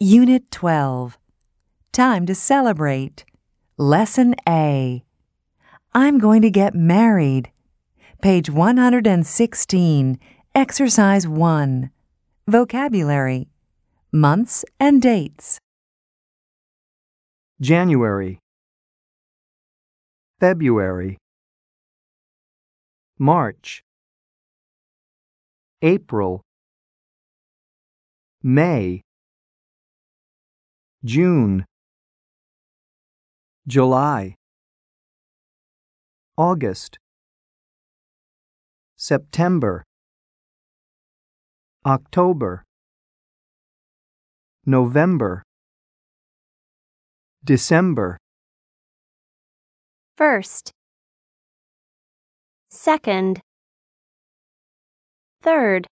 Unit 12. Time to celebrate. Lesson A. I'm going to get married. Page 116, Exercise 1. Vocabulary. Months and dates. January, February, March, April, May, June, July, August, September, October, November, December. First, second, third,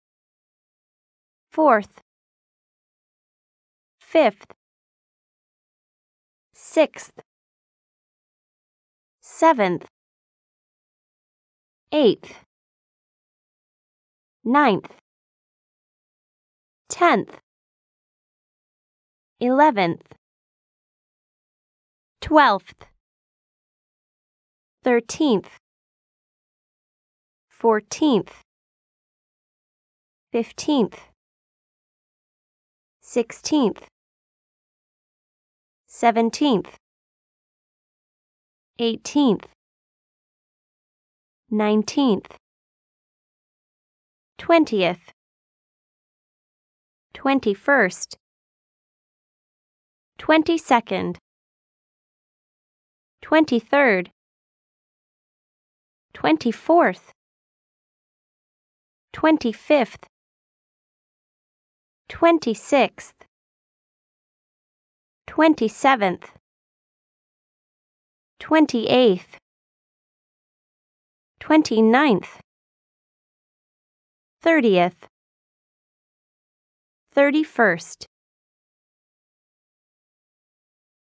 fourth, fifth, sixth, seventh, eighth, ninth, 10th, 11th, 12th, 13th, 14th, 15th, 16th, 17th, 18th, 19th, 20th, 21st, 22nd, 23rd, 24th, 25th, 26th, 27th, 28th, 29th, 30th, 31st.